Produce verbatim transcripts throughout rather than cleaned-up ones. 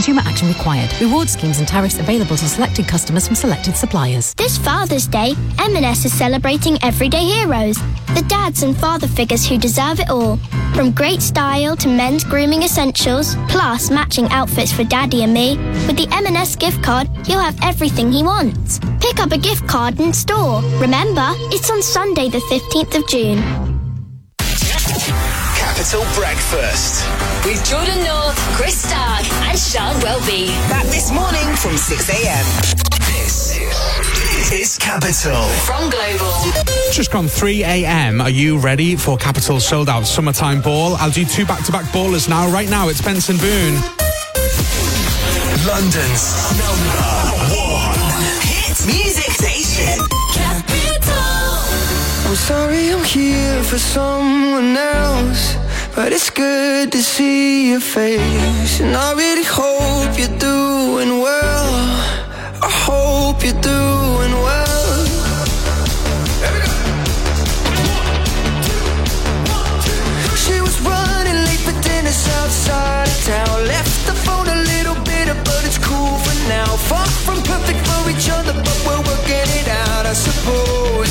Consumer action required. Reward schemes and tariffs available to selected customers from selected suppliers. This Father's Day, M and S is celebrating everyday heroes. The dads and father figures who deserve it all. From great style to men's grooming essentials, plus matching outfits for Daddy and me. With the M and S gift card, you'll have everything he wants. Pick up a gift card in store. Remember, it's on Sunday the fifteenth of June. Capital Breakfast with Jordan North, Chris Stark and Sean Welby. Back this morning from six a.m. This is Capital from Global. Just gone three a.m. Are you ready for Capital's sold out summertime ball? I'll do two back-to-back ballers now. Right now it's Benson Boone. London's number one hit music station. Capital. I'm sorry I'm here for someone else, but it's good to see your face. And I really hope you're doing well. I hope you're doing well. She was running late for dinner outside of town. Left the phone a little bitter, but it's cool for now. Far from perfect for each other, but we're working it out, I suppose.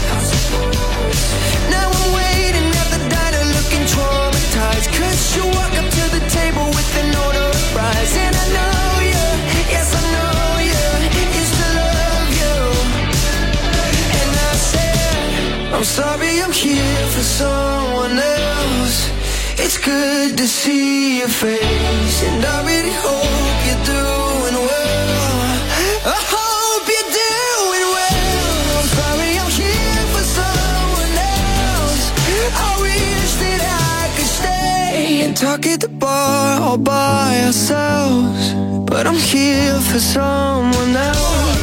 Now I'm waiting at the diner looking traumatized, cause you walk up to the table with an order of fries. And I know you, yes I know you, used to love you. And I said, I'm sorry I'm here for someone else. It's good to see your face, and I really hope you're doing well. I hope you're doing well. I'm sorry I'm here for someone else. I wish that I could stay and talk at the bar all by ourselves, but I'm here for someone else.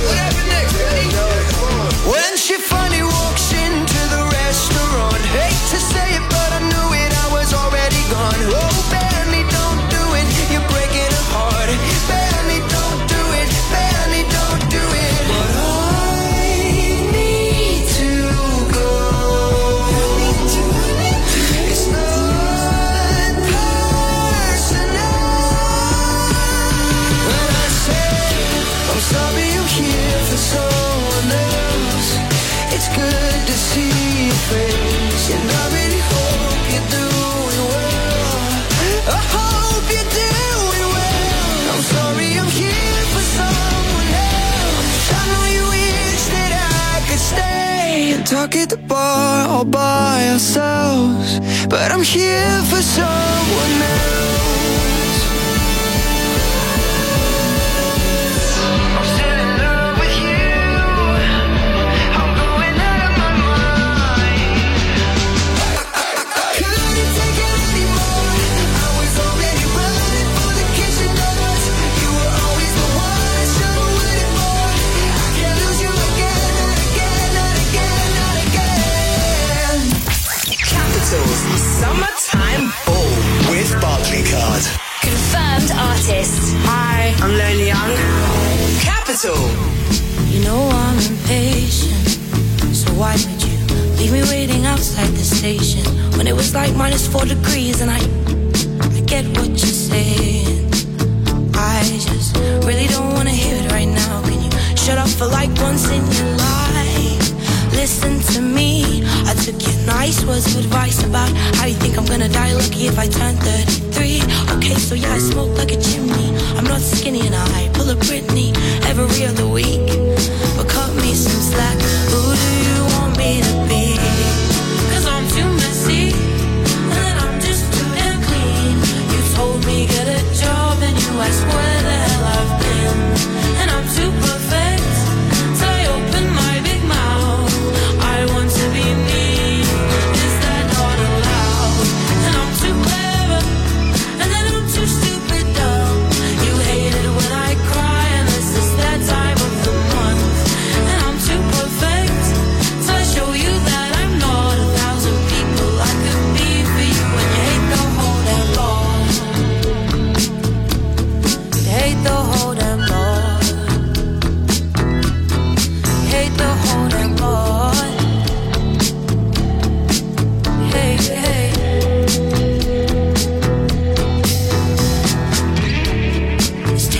When she finally walks into the restaurant, hate to say it, but I knew it, I was already gone. Oh, barely don't do it, you're breaking her heart. Barely don't do it, barely don't do it. But I need to go. It's not personal. When I say I'm sorry I'm here for someone else, it's good to see your face, and I really hope you're doing well. I hope you're doing well. I'm sorry I'm here for someone else. I know you wish that I could stay and talk at the bar all by ourselves, but I'm here for someone else. I'm still in love with you. I'm going out of my mind. Couldn't take it anymore. I was already running for the kitchen doors. You were always the one I should have waited for. I can't lose you again, not again, not again, not again. Capital's summertime ball with Barclaycard. Confirmed artist. Hi, I'm Lonely Young. Capital. You know I'm impatient, so why did you leave me waiting outside the station when it was like minus four degrees? And I, I get what you're saying. I just really don't wanna hear it right now. Can you shut up for like once in your life? Listen to me. I took your nice words of advice about how you think I'm gonna die lucky if I turn thirty-three. Okay, so yeah, I smoke like a chimney. I'm not skinny and I pull a Britney every other week. But cut me some slack. Who do you want me to be? Cause I'm too messy, and then I'm just too damn clean. You told me get a job and you asked where the hell I've been. And I'm too perfect, so I open my big mouth. I want to be me, is that not allowed? And I'm too clever, and then I'm too stupid dumb. You hate it when I cry, and this is that time of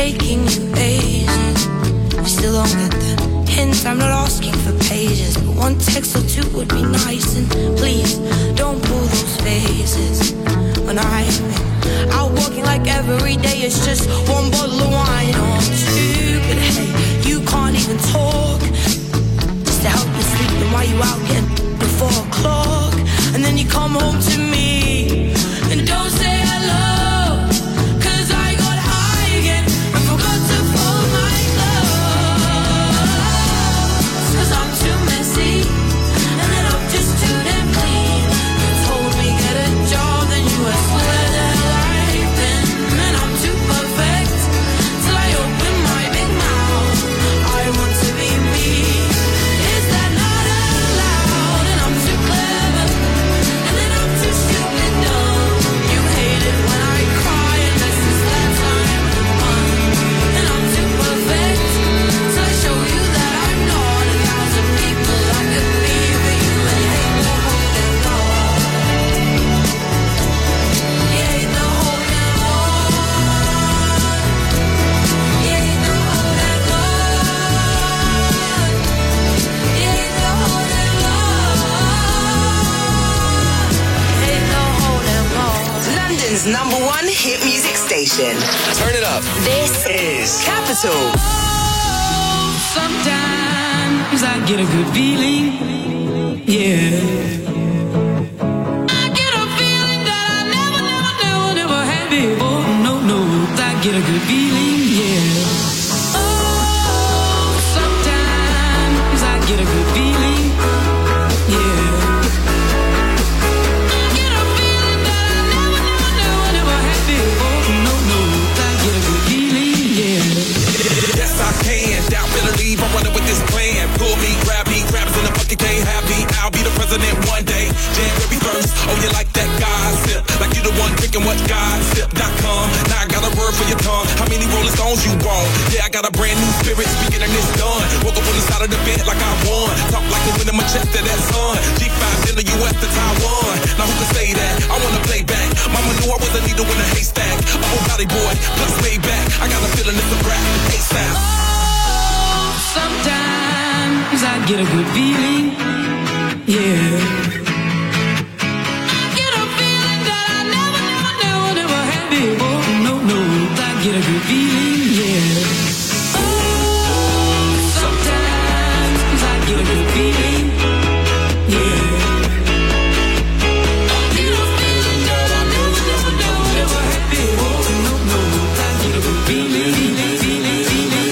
taking you ages. You still don't get the hint, I'm not asking for pages, but one text or two would be nice. And please, don't pull those faces. When I've been out walking like every day it's just one bottle of wine. Oh, I'm stupid, hey, you can't even talk. Just to help you sleep, and while you out getting at four o'clock, and then you come home to me and don't say hello. Number one hit music station. Turn it up. This is Capital. Oh, sometimes I get a good feeling. Yeah. I get a feeling that I never, never, never, never had before. No, no, I get a good feeling. Yeah. Oh, sometimes I get a good feeling. Yeah. I'm running with this plan. Pull me, grab me, grabs in the bucket, can't have me. I'll be the president one day. January first, oh you like that gossip? Like you the one drinking what gossip dot com. Now I got a word for your tongue. How many Rolling Stones you want? Yeah, I got a brand new spirit, speaking and it's done. Woke up on the side of the bed like I won. Talk like a win in my chest to that sun. G five in the U S to Taiwan. Now who can say that? I wanna play back. Mama knew I was a needle in a haystack. I'm a body boy, plus way back. I got a feeling it's a rap. ASAP. Sometimes I get a good feeling, yeah. I get a feeling that I never, never, never, never had before. No, no, I get a good feeling, yeah. Oh, sometimes I get a good feeling, yeah. I get a feeling that I never, never, never, never had before. No, no, I get a good feeling, feeling, feeling, feeling.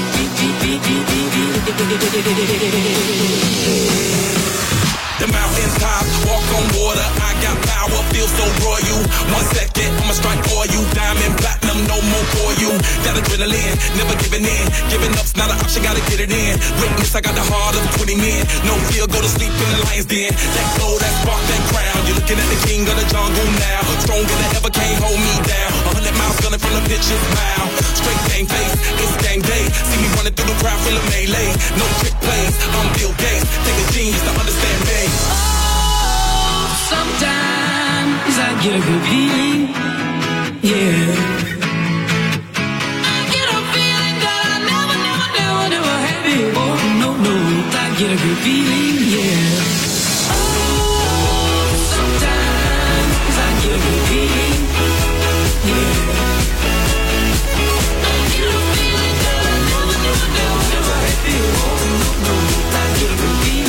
The mountain top, walk on water. I got power, feel so royal. One second, I'ma strike for you. Diamond, platinum, no more for you. That adrenaline, never giving in. Giving up's not an option, gotta get it in. Witness, I got the heart of twenty men. No fear, go to sleep in the lion's den. That glow, that spark, that crown. You're looking at the king of the jungle now. Stronger than ever, can't hold me down. A hundred miles gunning from the pitcher's mouth. Straight game face, it's game day. See me running through the crowd full of melee. No trick plays, I'm Bill Gates. Take a genius to understand me. Oh, sometimes I get a good feeling, yeah. I get a feeling that I never, never, never, never had before. No, no, I get a good feeling, yeah. Oh, sometimes I get a good feeling, yeah. I get a feeling that I never, never, never, never had before. No, no, I get a good feeling.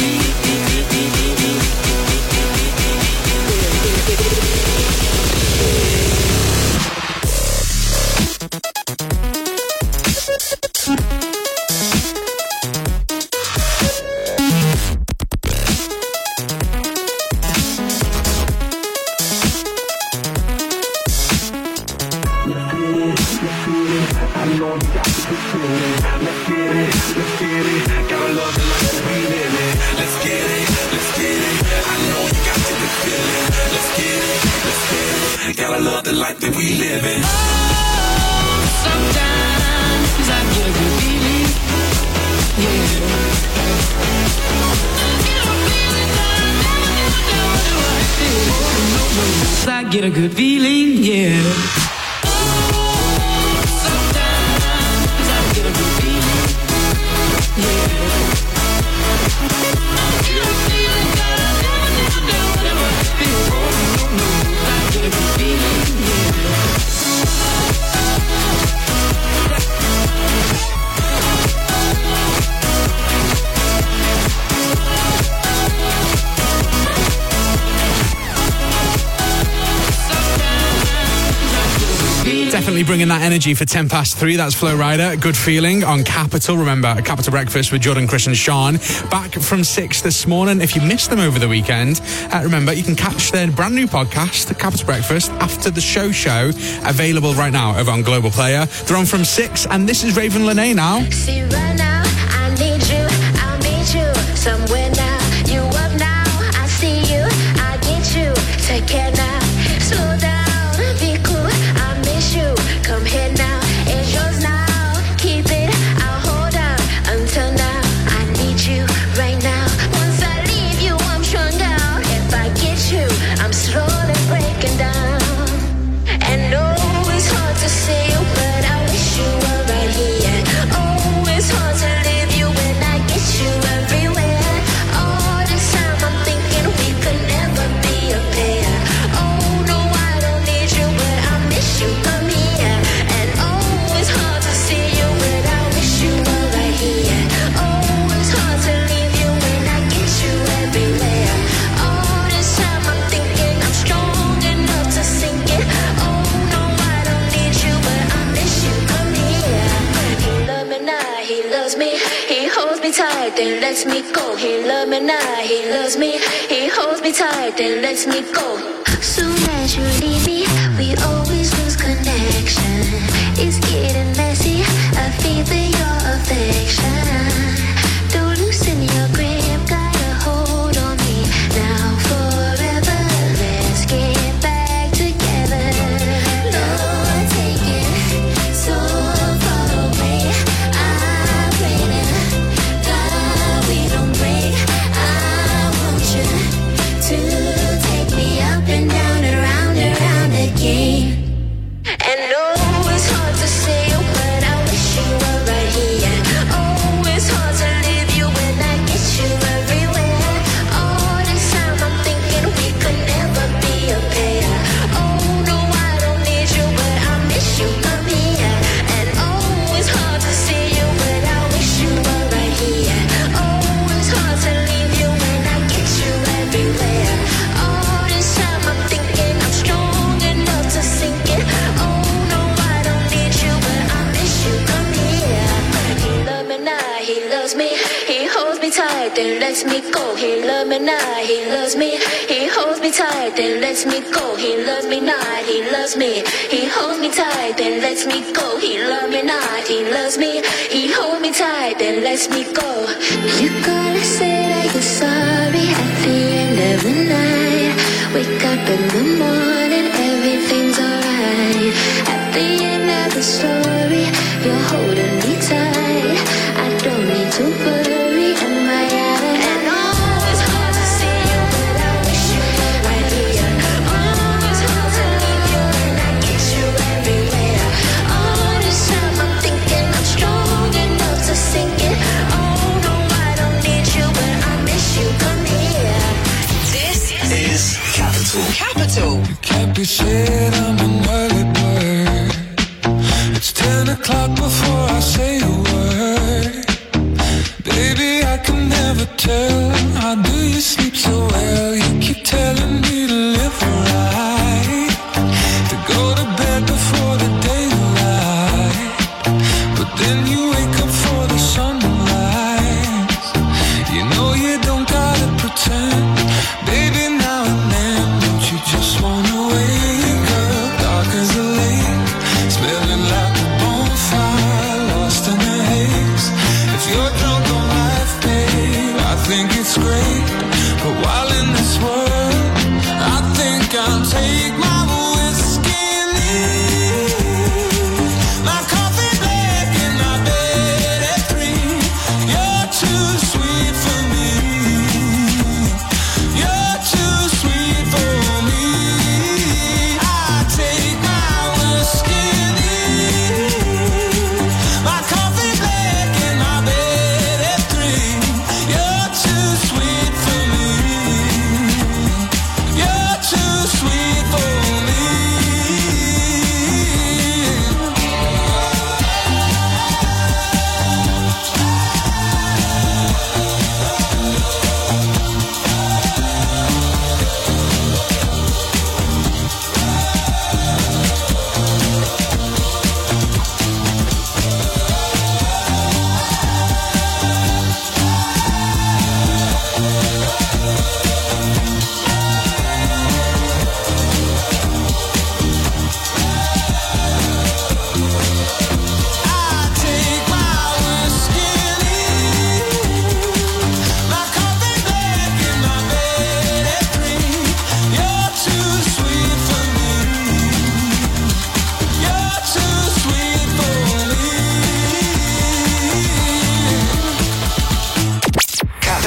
Gotta love the life that we live in. Oh, sometimes I get a good feeling, yeah. I get a good feeling, yeah. Oh, sometimes Definitely bringing that energy for ten past three. That's Flo Rida. Good feeling on Capital. Remember, Capital Breakfast with Jordan, Chris and Sean. Back from six this morning. If you missed them over the weekend, uh, remember, you can catch their brand new podcast, Capital Breakfast, after the show show. Available right now over on Global Player. They're on from six, and this is Raven Lene now. See right now, I need you, I'll meet you somewhere now. You up now, I see you, I get you. Take care now, slow down, be cool, I miss you. Come here now, it's yours now. Keep it, I'll hold on until now. I need you right now. Once I leave you, I'm stronger. If I get you, I'm slowly breaking down. And no, it's hard to say you, but I wish you were right here. Oh, it's hard to leave you when I get you everywhere. All this time I'm thinking we could never be a pair. Oh, no, I don't need you, but I miss you. Come here. And oh, it's hard to see you, but I wish you were right here. Oh, it's hard to leave you when I get you everywhere. All this time I'm thinking I'm strong enough to sink it. Oh, no, I don't need you, but I miss you. Come here. He love me now, he loves me. He holds me tight, then lets me go. He love me now, he loves me. He holds me tight, then lets me go. Soon as you leave me, we always lose connection. It's getting messy, I feel for your affection. Don't loosen your grip, got a hold on me. Now forever, let's get back together. Lord, take it so far away. I'm praying, God, we don't break. I want you to take me up and down, around, around again. And oh, it's hard to say you, but I wish you were right here. Oh, it's hard to leave you when I get you everywhere. All this time I'm thinking we could never be a pair. Oh, no, I don't need you, but I miss you. Come here. And oh, it's hard to see you, but I wish you were right here. Oh, it's hard to leave you when I get you everywhere. All this time I'm thinking I'm strong enough to sink it. Oh, no, I don't need you, but I miss you. Come here. He love me now, he loves me. He holds me tight, then lets me go. He love me now, he loves me. He holds me tight, then lets me go. He loves me now, he loves me. He holds me tight, then lets me go. He love me now, he loves me. He holds me tight, then lets me go. You gotta say that you're sorry at the end of the night. Wake up in the morning, everything's alright. At the end of the story, you're holding me tight. I don't need to worry, am I out of and oh, it's hard to see you, but I wish you were right here. Oh, it's hard to leave you when I get you everywhere. All this time I'm thinking I'm strong enough to sink it. Oh, no, I don't need you, but I miss you. Come here. This is Capital. Capital. You can't be said I'm an early bird. It's ten o'clock before I say a word. Baby, I can never tell. How do you sleep so well? You keep telling me to live right, to go to bed before the daylight. But then you wake up for the sunrise. You know you don't gotta pretend. Baby, now and then, don't you just wanna wake up dark as a lake, smelling like a bonfire, lost in the haze. If you're drunk on life, babe, I think it's great. But while in this world, I think I'll take my whiskey and leave. My coffee black in my bed at three. You're too sweet for me. You're too sweet for me. I take my whiskey and leave. My coffee black in my bed at three. You're too sweet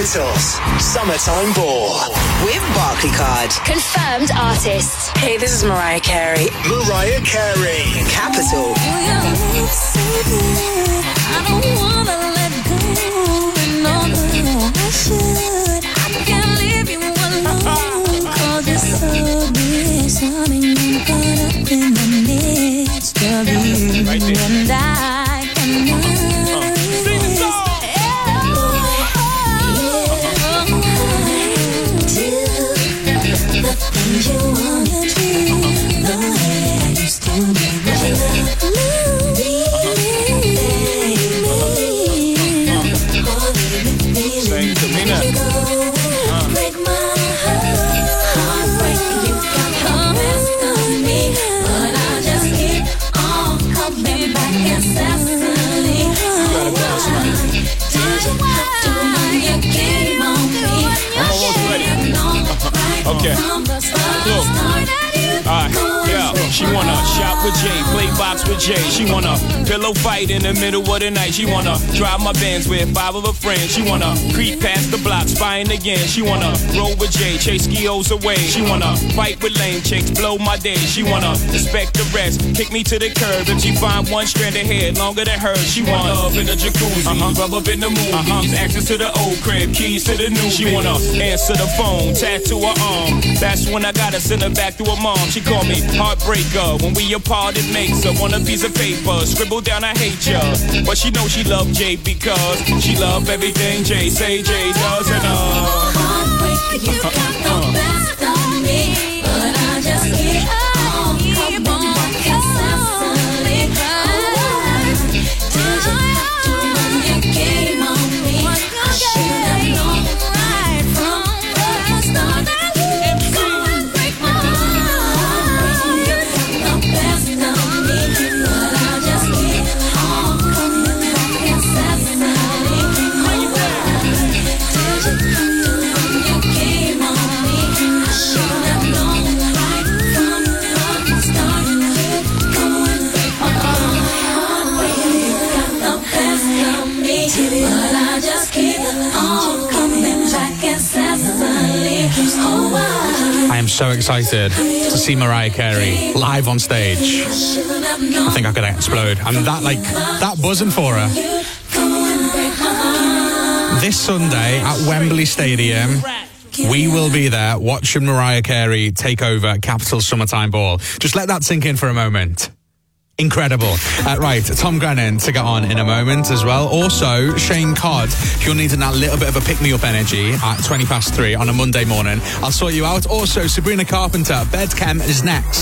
Capital's Summertime Ball with Barclaycard. Confirmed artists. Hey, this is Mariah Carey. Mariah Carey. Capital. I don't wanna let go. No, I should. I can't leave you alone. Cause you're so disarming. I'm caught up in the midst of you. Right there. And I cannot. Uh, sing the song. The things you wanna do, the way I used to do. Love me, Sing to me now. break my heart, heartbreak. You got the best of me, but I just keep on coming back incessantly. Did you have to run your game on me? I'm almost ready. Okay. Look. Alright, yeah, she wanna shop with Jay, play box with Jay. She wanna pillow fight in the middle of the night. She wanna drive my Benz with five of her friends. She wanna creep past the block, spying again. She wanna roll with Jay, chase skios away. She wanna fight with lame chicks, blow my day. She wanna respect the rest, kick me to the curb. If she find one strand of hair longer than hers, she want love in the jacuzzi, uh-huh. rub up in the movies, uh-huh. access to the old crib, keys to the new. She wanna answer the phone, tattoo her arm. That's when I gotta send her back to her mom. She called me heartbreaker. When we apart, it makes her want a piece of paper. Scribble down, I hate ya. But she knows she loved Jay because she loved everything Jay say Jay does. And uh, heartbreak, you got the best of me, but I just keep on coming back incessantly. Did you have to run your game on me? I should have known right from the start. But I just keep on coming back incessantly. Oh, I am so excited to see Mariah Carey live on stage. I think I could explode. I'm that like that buzzing for her. This Sunday at Wembley Stadium, we will be there watching Mariah Carey take over Capital Summertime Ball. Just let that sink in for a moment. Incredible. Uh, right, Tom Grennan to get on in a moment as well. Also, Shane Codd, if you're needing that little bit of a pick-me-up energy at twenty past three on a Monday morning, I'll sort you out. Also, Sabrina Carpenter, Bedchem is next.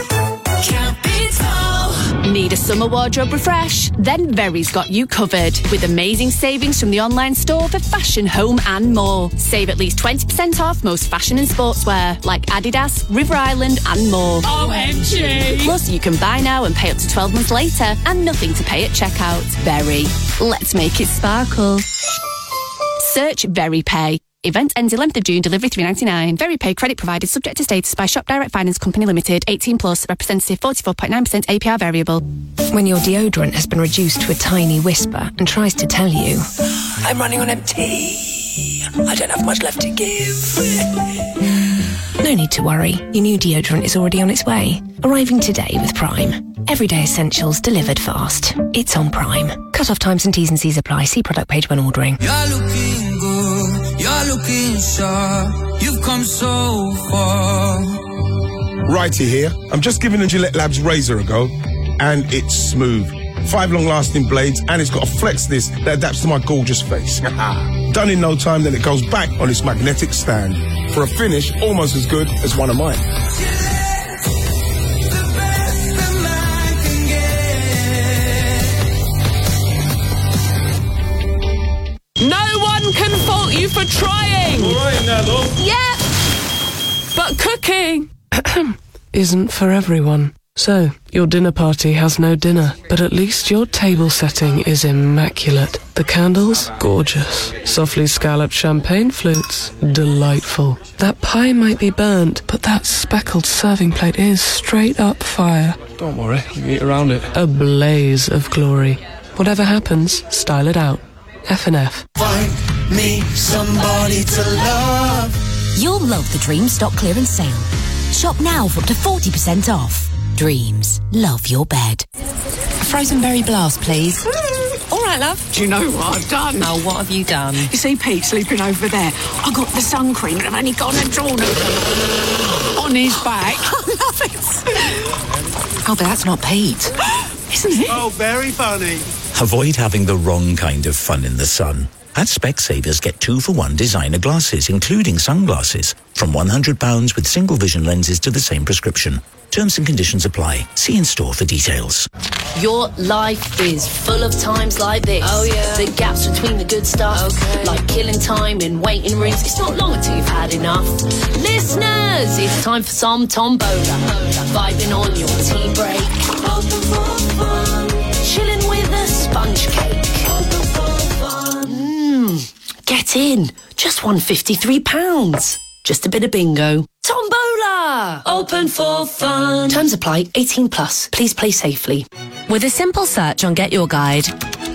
Need a summer wardrobe refresh? Then Very's got you covered with amazing savings from the online store for fashion, home and more. Save at least twenty percent off most fashion and sportswear like Adidas, River Island and more. O M G! Plus you can buy now and pay up to twelve months later and nothing to pay at checkout. Very. Let's make it sparkle. Search Very Pay. Event ends eleventh of June, delivery three ninety-nine. Very Pay credit provided subject to status by Shop Direct Finance Company Limited, eighteen plus, representative forty-four point nine percent A P R variable. When your deodorant has been reduced to a tiny whisper and tries to tell you, I'm running on empty. I don't have much left to give. no need to worry. Your new deodorant is already on its way. Arriving today with Prime. Everyday essentials delivered fast. It's on Prime. Cut-off times and T's and C's apply. See product page when ordering. You're looking good. You're looking sharp. You've come so far. Righty here. I'm just giving the Gillette Labs razor a go, and it's smooth. Five long-lasting blades, and it's got a flex disc that adapts to my gorgeous face. Done in no time, then it goes back on its magnetic stand for a finish almost as good as one of mine. No one can fault you for trying. All right now, love. Yeah, but cooking isn't for everyone. So, your dinner party has no dinner, but at least your table setting is immaculate. The candles, gorgeous. Softly scalloped champagne flutes, delightful. That pie might be burnt, but that speckled serving plate is straight up fire. Don't worry, we can eat around it. A blaze of glory. Whatever happens, style it out. F and F. Fight me somebody to love. You'll love the Dreams stock clearance sale. Shop now for up to forty percent off. Dreams, love your bed. A frozen berry blast, please. Mm, all right, love. Do you know what I've done? Oh, what have you done? You see Pete sleeping over there. I got the sun cream and I've only gone and drawn it on his back. I love it. Oh, but that's not Pete. Isn't it? Oh, very funny. Avoid having the wrong kind of fun in the sun. At Specsavers, get two for one designer glasses, including sunglasses, from one hundred pounds with single vision lenses to the same prescription. Terms and conditions apply. See in store for details. Your life is full of times like this. Oh, yeah. The gaps between the good stuff. Okay. Like killing time in waiting rooms. It's not long until you've had enough. Listeners, it's time for some Tombola. Vibing on your tea break. Chilling with a sponge cake. Mmm, get in. Just one hundred fifty-three pounds. Just a bit of bingo. Tombola! Open for fun. Terms apply. eighteen plus. Please play safely. With a simple search on Get Your Guide,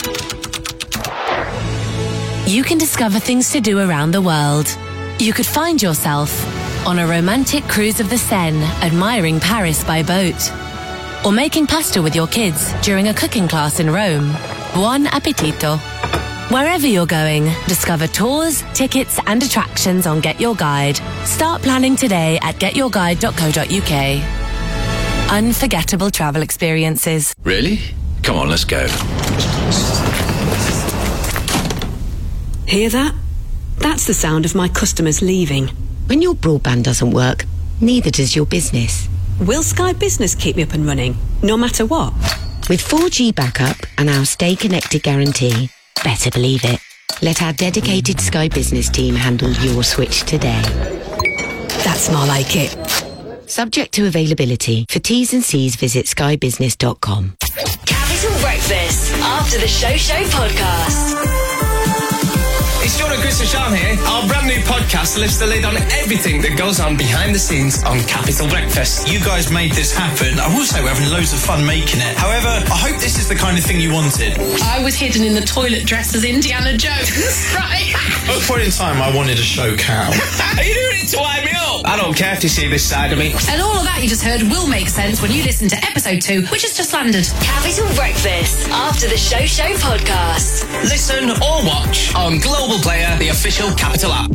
you can discover things to do around the world. You could find yourself on a romantic cruise of the Seine, admiring Paris by boat. Or making pasta with your kids during a cooking class in Rome. Buon appetito. Wherever you're going, discover tours, tickets and attractions on Get Your Guide. Start planning today at get your guide dot co dot uk. Unforgettable travel experiences. Really? Come on, let's go. Hear that? That's the sound of my customers leaving. When your broadband doesn't work, neither does your business. Will Sky Business keep me up and running, no matter what? With four G backup and our Stay Connected guarantee, better believe it. Let our dedicated Sky Business team handle your switch today. That's more like it. Subject to availability. For T's and C's, visit sky business dot com. Capital Breakfast after the Show Show podcast. It's Jordan, Chris and Sean here. Our brand new podcast lifts the lid on everything that goes on behind the scenes on Capital Breakfast. You guys made this happen. I will say we're having loads of fun making it. However, I hope this is the kind of thing you wanted. I was hidden in the toilet dressed as Indiana Jones, right? At a point in time, I wanted a show cow. Are you doing it to wind me up? I don't care if you see this side of me. And all of that you just heard will make sense when you listen to episode two, which has just landed. Capital Breakfast after the Show Show podcast. Listen or watch on Global Player, the official Capital app.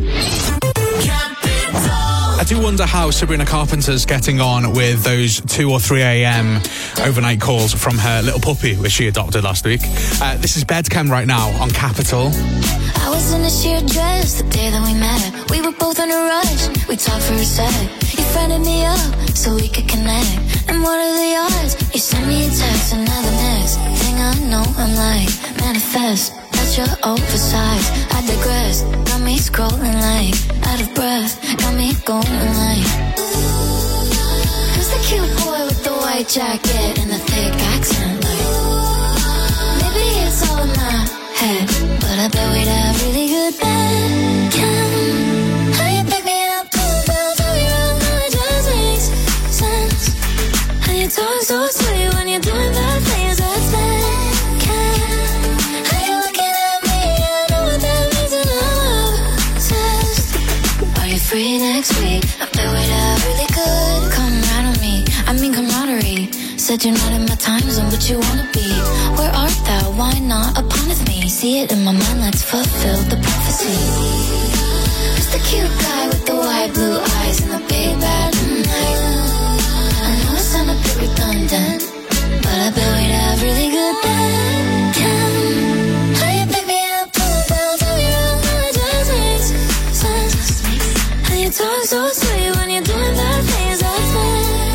I do wonder how Sabrina Carpenter's getting on with those two or three a.m. overnight calls from her little puppy, which she adopted last week. Uh, this is Bedcam right now on Capital. I was in a sheer dress the day that we met. We were both in a rush. We talked for a sec. You friended me up so we could connect. And what are the odds? You sent me a text and now the next thing I know, I'm like, manifest. That you're oversized. I digress. Got me scrolling like out of breath. Got me going like, who's the cute boy with the white jacket and the thick accent? Like, maybe it's all in my head, but I bet we'd have really good Bedcam. How you pick me up, pull down, throw you around, how it just makes sense. How you talk so sweet when you're doing bad things, that's Bedcam. How you looking at me, I know what that means and I'm obsessed. Are you free next week? I bet we'd have really good camaraderie on me, I mean camaraderie. Said you're not in my time zone, but you wanna be. Where art thou? Why not upon with me? See it in my mind, let's fulfill the prophecy. Who's the cute guy with the wide blue eyes and the big bad night? I know it sounds a bit redundant, but I bet we'd have really good Bedcam. How you pick me up, pull down, throw you around, how it just makes sense. How you talk so sweet when you're doing bad things, that's Bedcam.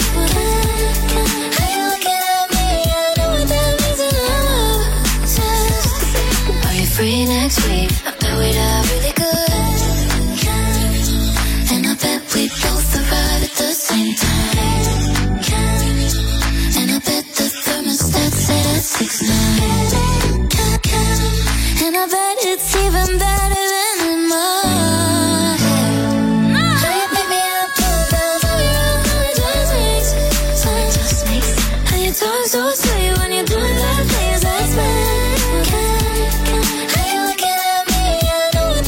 Free next week, I bet we'd have really good. And I bet we both arrive at the same time. And I bet the thermostat set at six nine. And I bet it's even better than in my head. How you pick me up, pull down, throw you around, how it just makes sense. How you talk so sweet when you're doing bad things, that's bad. Are you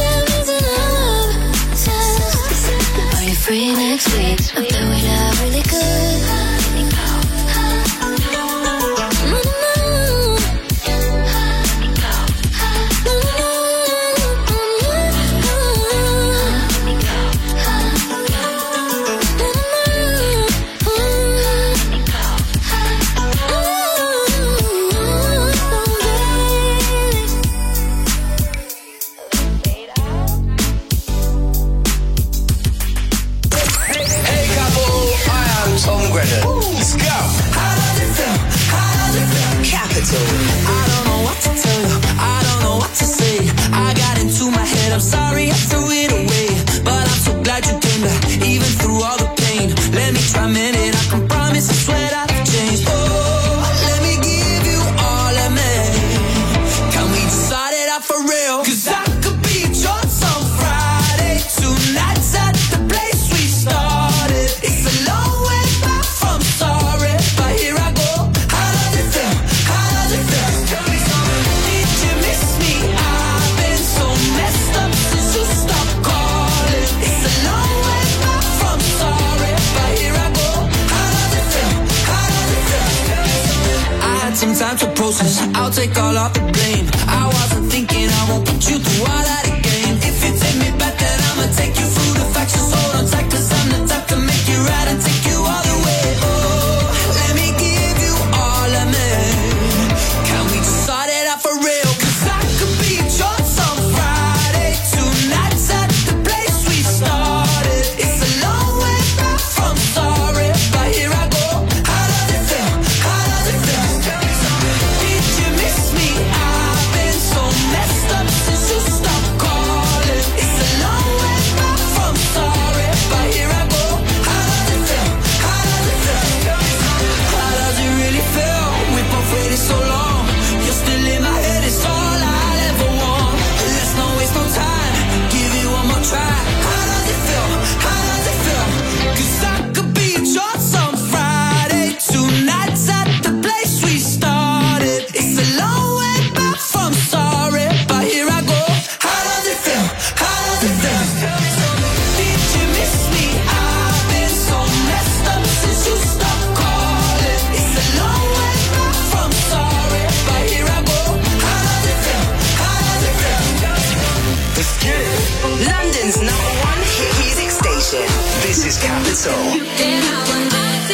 process. I'll take all of the blame. I wasn't thinking I won't put you through all that again. If you take me back, then I'ma take you through the facts. Just hold on tight, cause I'm the type to make you right and take you all the way. Oh, let me give you all of me. Can we just start it out for real? Cause I could be yours on Friday. Tonight's at the place we started. It's a long way back from sorry, but here I go. How does it feel? How does it feel? Did you miss me? I've been so messed up since you stopped calling. It's a long way back from sorry, but here I go. How does it feel? How does it feel? How does it really feel? We both waited so long. You're still in my head, it's all I'll ever want. Let's not waste no time. Give it one more try. How does it feel? How does it feel? Cause I could be yours on Friday. Tonight's at the place we started. It's a long way back from sorry, but here I go. How does it feel? How does it feel? Did you miss me? I've been so messed up since you stopped calling. It's a long way back from sorry, but here I go. How does it feel? How does it feel? Let's get it. London's number one hit music station. This is Capital.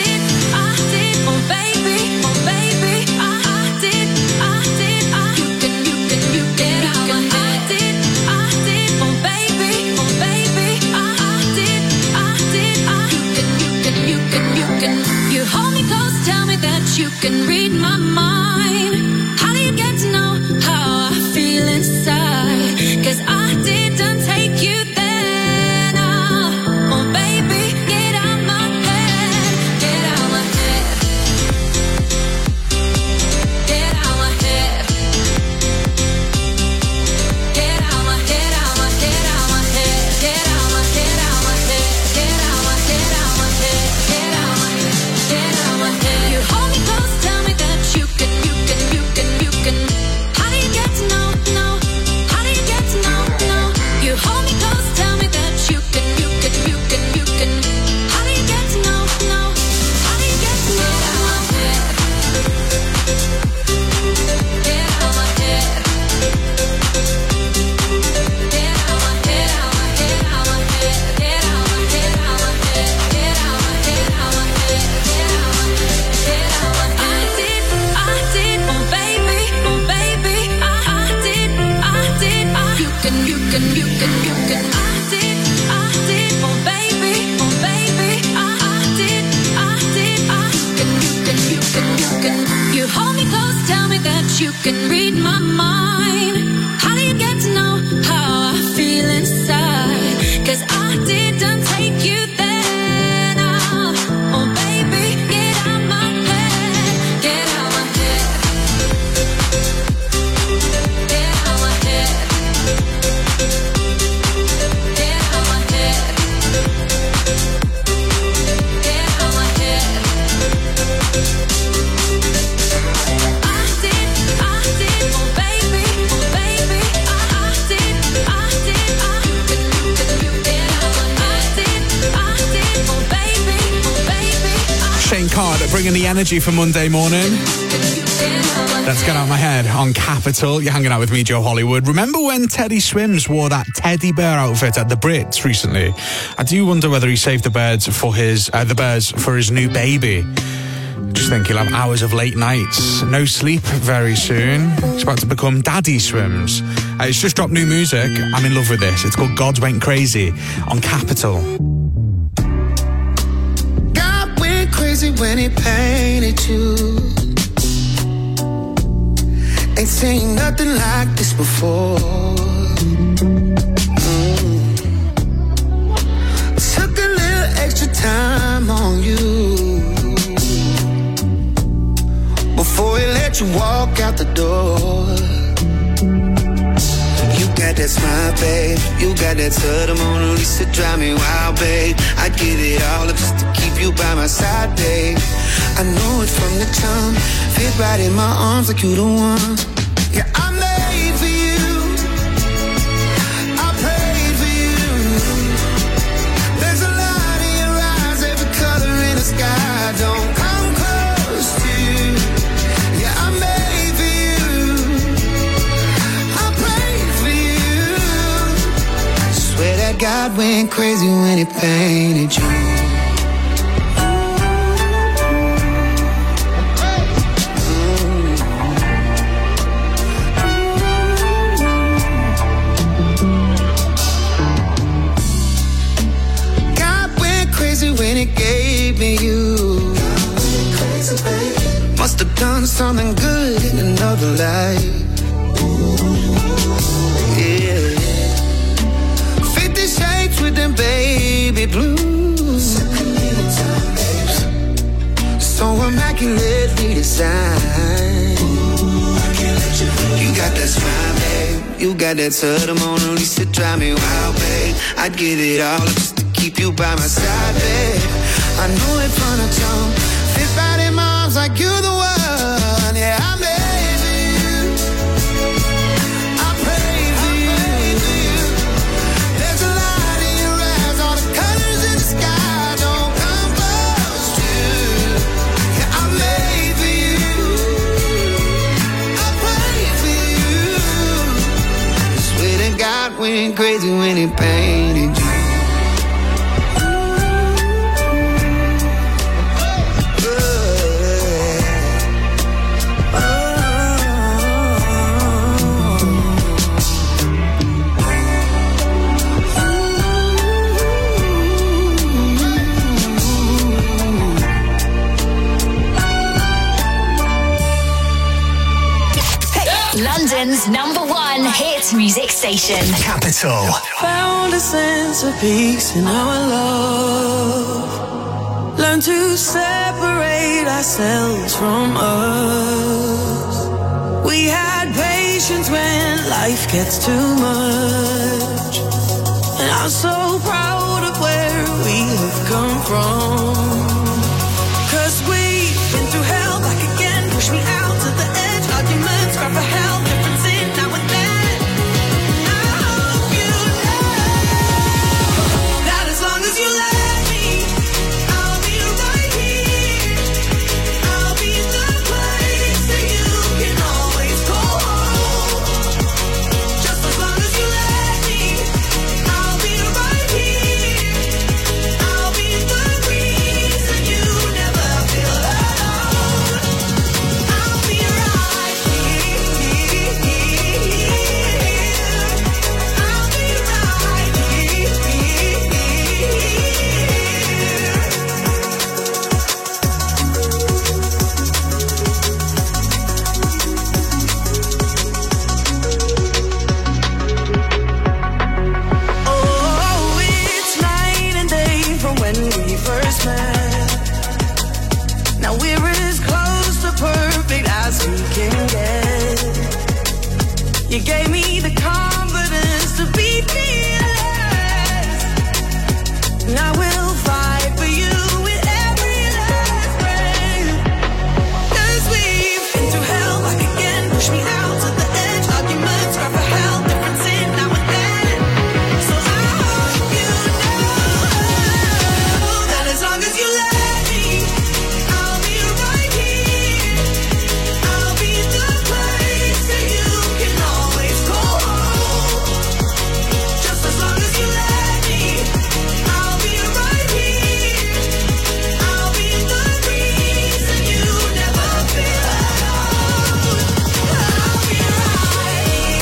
You hold me close, tell me that you can read my mind. How do you get to know how I feel inside? Cause I didn't take you there, no. Oh baby, get out my head, get out my head, get out my head, get out my head, out my head, out my head, get out my head, out my head, get out my head, out my head, get out my head, get out my head. You hold me close, tell me that you can, you can, you can, you can. How do you get to know, know? How do you get to know, know? You hold me close, tell me that you can, you can, you can, you can. How do you get to know, know? How do you get to know? Get out my head. Get out my head, out my head, out my head, get out my head, out my head, get out my head, out my head, get out my head, get out my head. I did, I did, oh baby, oh baby, I, I did, I did, I. You can, you can, you can, you can. I did, I did, oh baby, oh baby, I, I did, I did, I. You can, you can, you can, you can. You hold me close, tell me that you can read my mind. How do you get to know how I feel inside? Cause I didn't take you there, no. Oh baby, get out my head, get out my head, get out my head, get out my head, get out my head. I did, I did, oh baby, oh baby, I, I did, I did, I. You can, you can, you get out my head. I did, I did, oh baby, oh baby, I. Shane Card bringing the energy for Monday morning. Let's get out my head on Capital. You're hanging out with me, Joe Hollywood. Remember when Teddy Swims wore that teddy bear outfit at the Brits recently? I do wonder whether he saved the birds for his uh, the bears for his new baby. Just think he'll have hours of late nights, no sleep very soon. He's about to become Daddy Swims. Uh, it's just dropped new music. I'm in love with this. It's called Gods Went Crazy on Capital. God went crazy when he painted you. Ain't seen nothing like this before. Mm. Took a little extra time on you before he let you walk out the door. You got that smile, babe. You got that to the Mona Lisa, drive me wild, babe. I'd give it all up just to keep you by my side, babe. I know it from the jump. Fit right in my arms like you the one. Yeah, I made for you. I prayed for you. There's a light in your eyes, every color in the sky. Don't come close to you. Yeah, I made for that God went crazy when he painted you. When it gave me you, must have done something good in another life. Yeah, Fifty Shades with them baby blues, so immaculately designed. You got that smile, babe. You got that sort of Mona Lisa, drive me wild, babe. I'd give it all just to keep you by my side, babe. I know it from the jump. Fit right in my arms like you're the one. Yeah, I made for you. I pray for you. There's a light in your eyes. All the colors in the sky don't come close to you. Yeah, I made for you. I pray for you. I swear to God went crazy when he painted you. London's number one hit music station. Capital. Found a sense of peace in our love. Learn to separate ourselves from us. We had patience when life gets too much. And I'm so proud of where we have come from. Cause we've been through hell back again. Push me out to the edge. Arguments, cry for help. You gave me the confidence to be fearless. And I will fight for you with every last breath. Cause we've been through hell back again. Push me out to the edge. Arguments, cry for help. Difference in now and then. So I hope you know that as long as you let me, I'll be right here. I'll be the place that you can always go home. Just as long as you let me, I'll be right here. I'll be the reason you never feel alone. I'll be right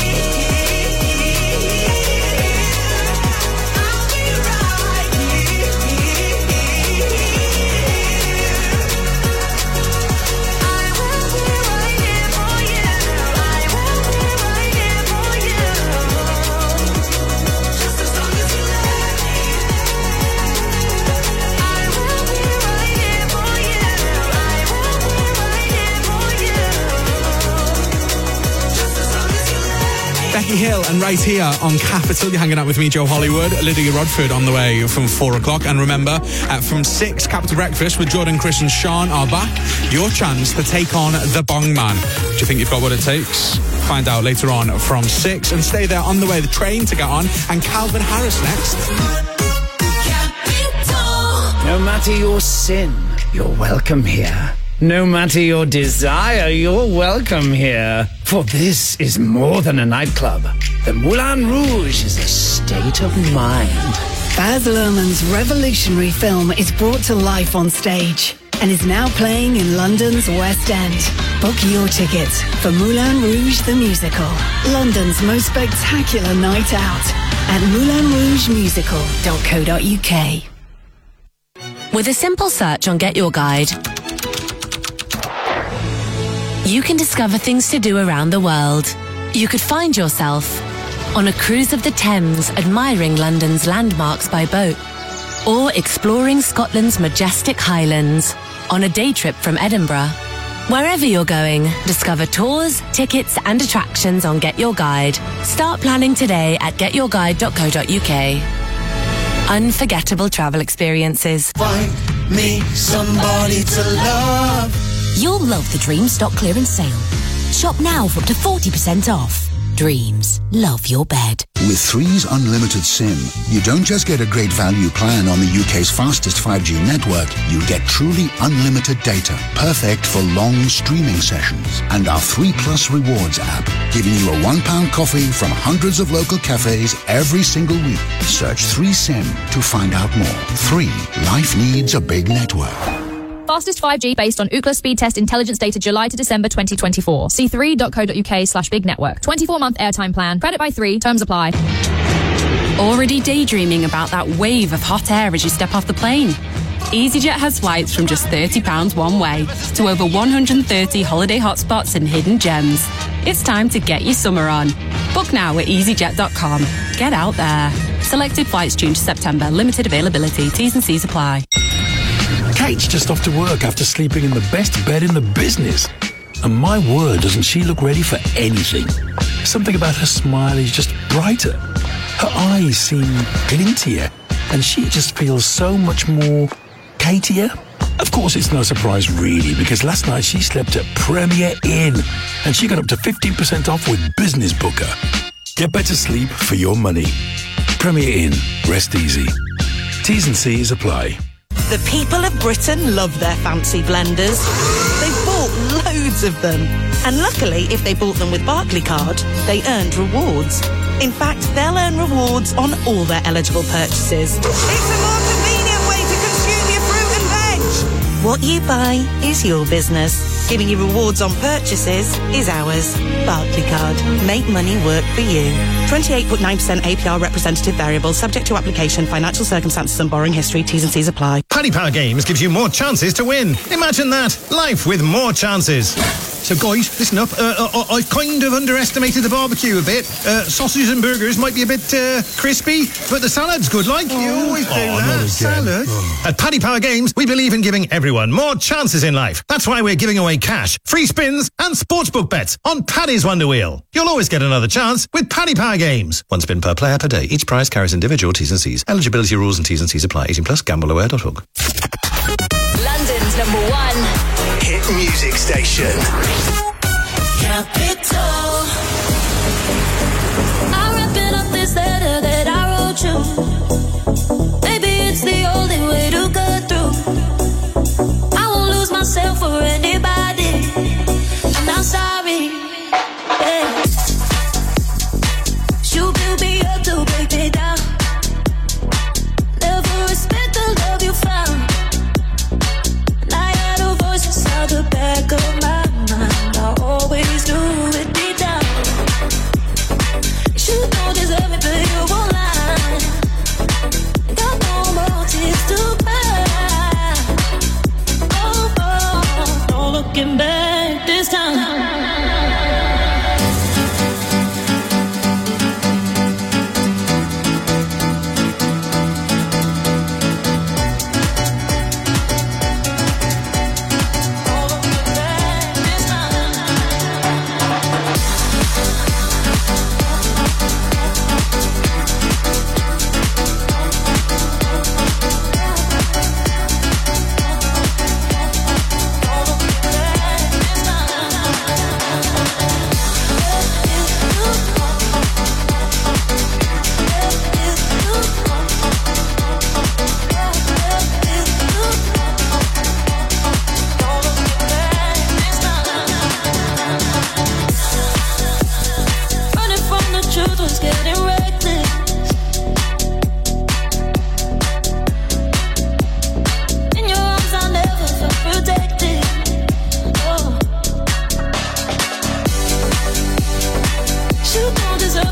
Becky Hill and Right Here on Capital. You're hanging out with me, Joe Hollywood. Lydia Rodford on the way from four o'clock. And remember, uh, from six, Capital Breakfast with Jordan, Chris and Sean are back. Your chance to take on the Bong Man. Do you think you've got what it takes? Find out later on from six. And stay there on the way, the train to get on. And Calvin Harris next. No matter your sin, you're welcome here. No matter your desire, you're welcome here. For this is more than a nightclub. The Moulin Rouge is a state of mind. Baz Luhrmann's revolutionary film is brought to life on stage and is now playing in London's West End. Book your tickets for Moulin Rouge the Musical, London's most spectacular night out at moulin rouge musical dot co dot uk. With a simple search on Get Your Guide, you can discover things to do around the world. You could find yourself on a cruise of the Thames admiring London's landmarks by boat, or exploring Scotland's majestic Highlands on a day trip from Edinburgh. Wherever you're going, discover tours, tickets and attractions on Get Your Guide. Start planning today at get your guide dot co dot uk. Unforgettable travel experiences. Find me somebody to love. You'll love the Dreams stock clearance sale. Shop now for up to forty percent off. Dreams, love your bed. With Three's Unlimited SIM, you don't just get a great value plan on the U K's fastest five G network, you get truly unlimited data, perfect for long streaming sessions. And our three Plus Rewards app, giving you a one pound coffee from hundreds of local cafes every single week. Search three SIM to find out more. Three, life needs a big network. Fastest five G based on Ookla speed test intelligence data July to December twenty twenty-four. See three dot co dot uk slash big network. twenty-four month airtime plan. Credit by three. Terms apply. Already daydreaming about that wave of hot air as you step off the plane? EasyJet has flights from just thirty pounds one way to over one hundred thirty holiday hotspots and hidden gems. It's time to get your summer on. Book now at easy jet dot com. Get out there. Selected flights June to September. Limited availability. T's and C's apply. Kate's just off to work after sleeping in the best bed in the business. And my word, doesn't she look ready for anything? Something about her smile is just brighter. Her eyes seem glintier. And she just feels so much more Katier. Of course, it's no surprise really, because last night she slept at Premier Inn. And she got up to fifteen percent off with Business Booker. Get better sleep for your money. Premier Inn. Rest easy. T's and C's apply. The people of Britain love their fancy blenders. They've bought loads of them. And luckily, if they bought them with Barclaycard, they earned rewards. In fact, they'll earn rewards on all their eligible purchases. It's a more convenient way to consume your fruit and veg. What you buy is your business. Giving you rewards on purchases is ours. Barclaycard. Make money work for you. twenty-eight point nine percent A P R representative variable, subject to application, financial circumstances and borrowing history. T's and C's apply. Paddy Power Games gives you more chances to win. Imagine that. Life with more chances. So, guys, listen up. Uh, uh, I've kind of underestimated the barbecue a bit. Uh, sausages and burgers might be a bit uh, crispy, but the salad's good, like. You always do Oh, not that. again. Salad. Oh. At Paddy Power Games, we believe in giving everyone more chances in life. That's why we're giving away cash, free spins, and sportsbook bets on Paddy's Wonder Wheel. You'll always get another chance with Paddy Power Games. One spin per player per day. Each prize carries individual T's and C's. Eligibility rules and T's and C's apply. eighteen plus. gamble aware dot org. London's number one hit music station. Capital. I'm wrapping up this letter that I wrote you. Maybe it's the only way to go through. I won't lose myself for anybody. And I'm sorry. Yeah. You build me up to break me down. Never respect the love you found. And I had a voice inside the back of my mind. I always knew it deep down. You don't deserve it, but you won't lie.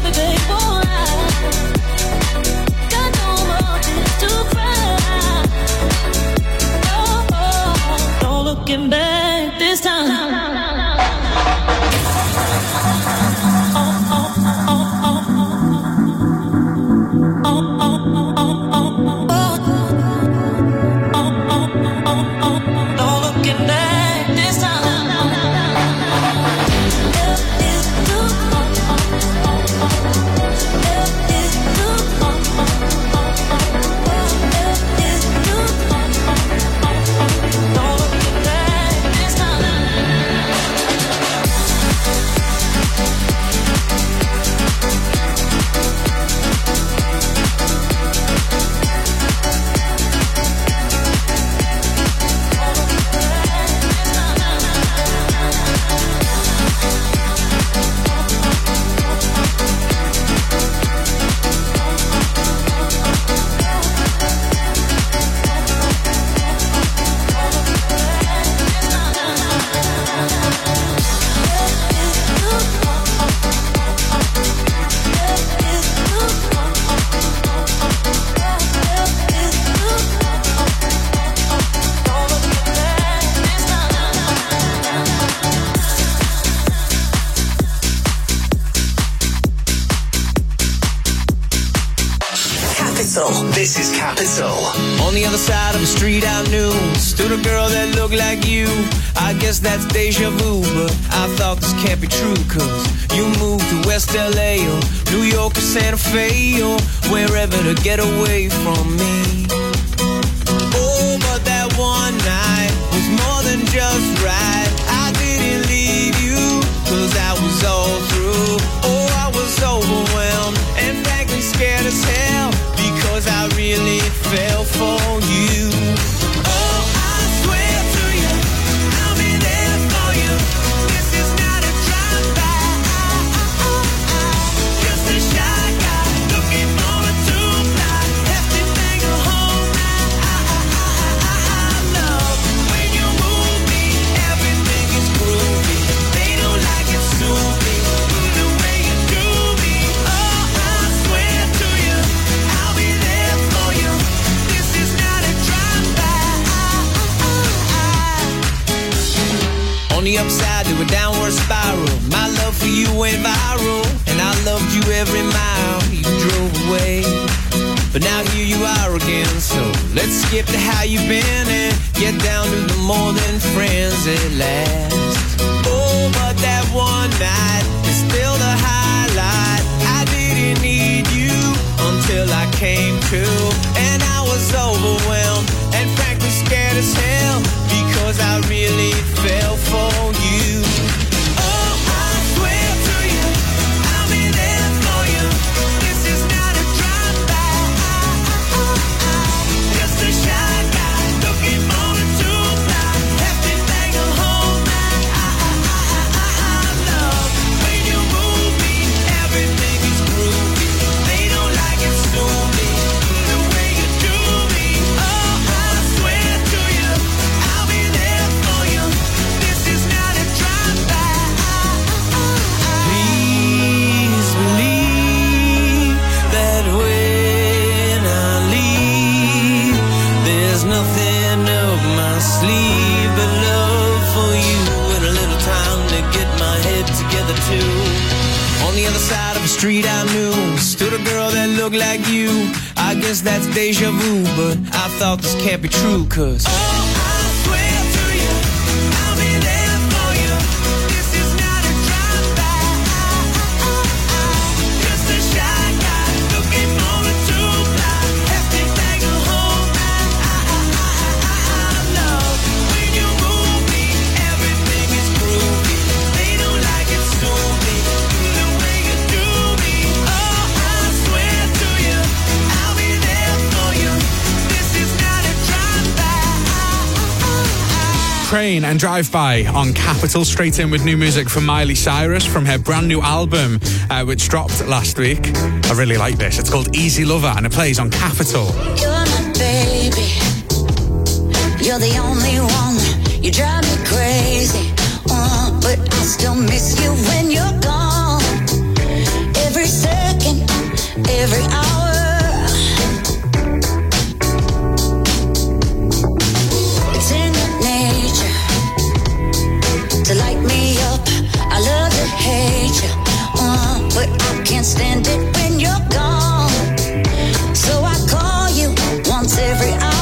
love it, babe, won't lie. Got no more tears to cry. Oh, oh, no looking back this time. This is Capital. On the other side of the street I knew stood a girl that looked like you. I guess that's deja vu, but I thought this can't be true, cause you moved to West L A or New York or Santa Fe or wherever to get away from me. Oh, but that one night was more than just right. I didn't leave you, cause I was all through. Oh, I was overwhelmed and frankly scared as hell, because I really fell for you. Oh, I swear to you, I'll be there for you. This is not a drive-by, just a shy guy looking for a two-fly. Have to make a whole night. I love when you move me, everything is groovy. They don't like it soupy, the way you do me. Oh, I swear to you, I'll be there for you. This is not a drive-by. On the upside to a downward spiral, my love for you went viral, and I loved you every mile you drove away. But now here you are again, so let's skip to how you've been and get down to the more than friends at last. Oh, but that one night is still the highlight. I didn't need you until I came to, and I was overwhelmed and frankly scared as hell, because I really fell for you. Oh, I swear to you, I'll be there for you. This is not a drive-by, just a shy guy looking for a two-fly. Have to bang a whole night. I love when you move me, everything is groovy. They don't like it soupy, the way you do me. Oh, I swear to you, I'll be there for you. This is not a drive-by. Please believe that when I leave, there's nothing up my sleeve but love for you and a little time to get my head together too. On the other side of the street I knew stood a girl that looked like you. I guess that's deja vu, but I thought this can't be true, cause oh, I swear to you, I'll be there for you. This is not a drive-by, just a shy guy looking for a two-fly. Have to bang a whole night. I love when you move me, everything is groovy. They don't like it soupy, the way you do me. Oh, I swear to you, I'll be there for you. This is not a drive-by. Crane and Drive By on Capital, straight in with new music from Miley Cyrus from her brand new album, uh, which dropped last week. I really like this. It's called Easy Lover and it plays on Capital. You're my baby. You're the only one. You drive me crazy. Uh, but I still miss you when you're gone. Every second every hour. It's in your nature to light me up. I love to hate you, uh, but I can't stand it when you're gone. So I call you once every hour.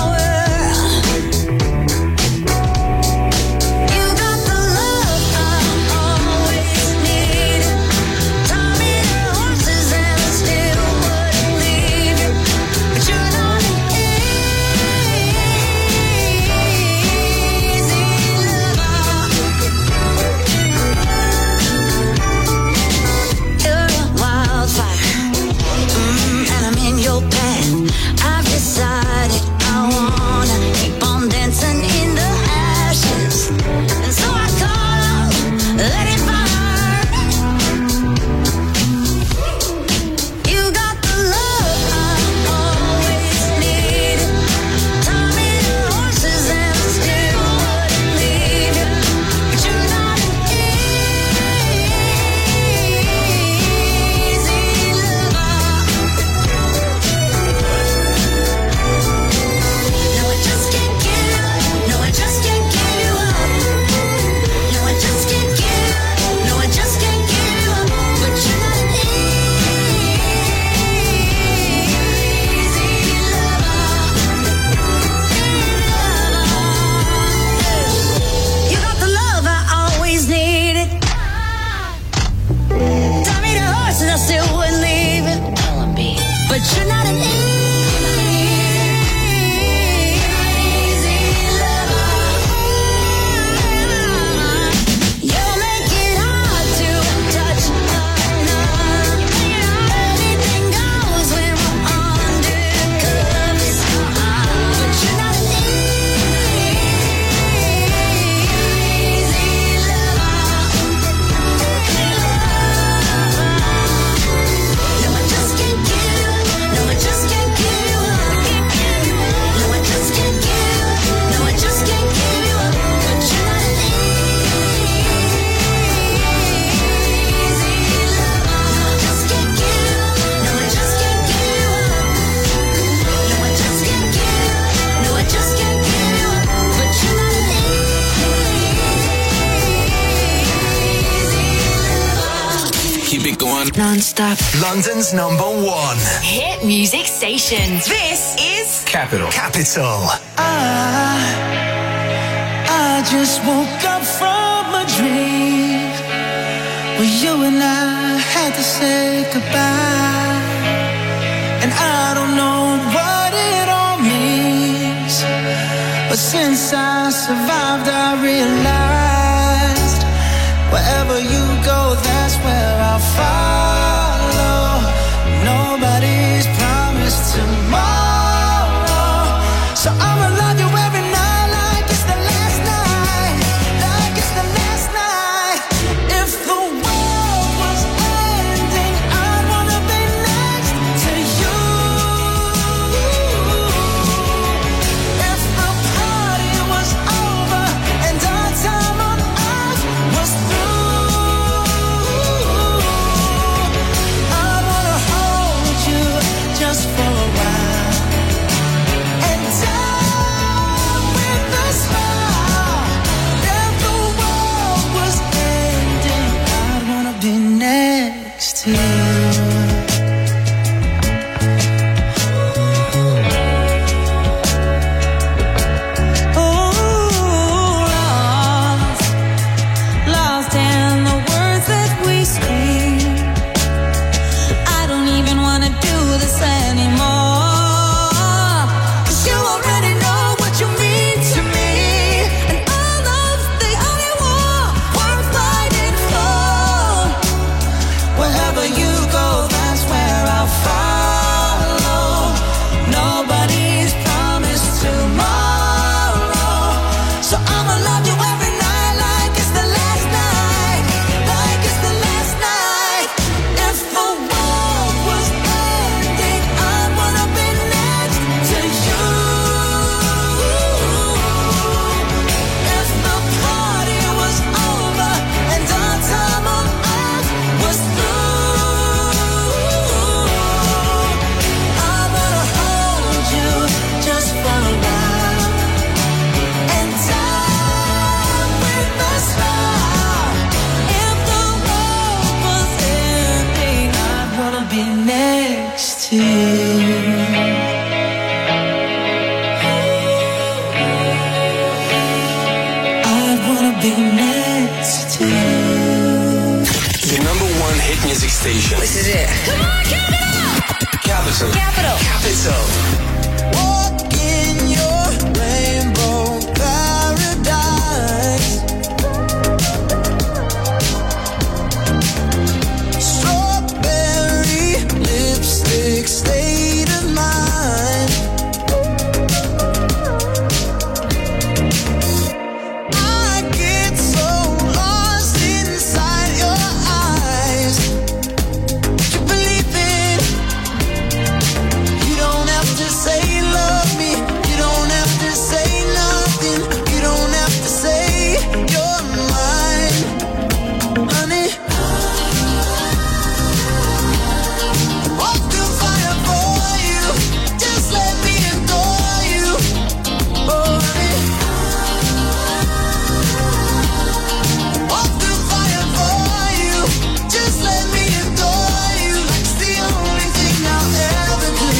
Non-stop. London's number one hit music station. This is Capital. Capital. I, I just woke up from a dream where you and I had to say goodbye. And I don't know what it all means, but since I survived, I realized wherever you go, that's where I'll follow. Nobody's promised tomorrow, so I'ma love you every night like it's the last night, like it's the last night. If the world was ending, I'd wanna be next to you. If the party was over and our time on earth was through, be next to you. I wanna be next to you. The number one hit music station. This is it. Come on, give it up! Capital. Capital. Capital. Walk in your rainbow paradise. Strawberry lipstick state of mind. I get so lost inside your eyes. You believe it. You don't have to say you love me. You don't have to say nothing. You don't have to say you're mine, honey. Walk through fire for you. Just let me adore you, oh honey. Walk through fire for you. Just let me adore you. Like it's the only thing I'll ever do.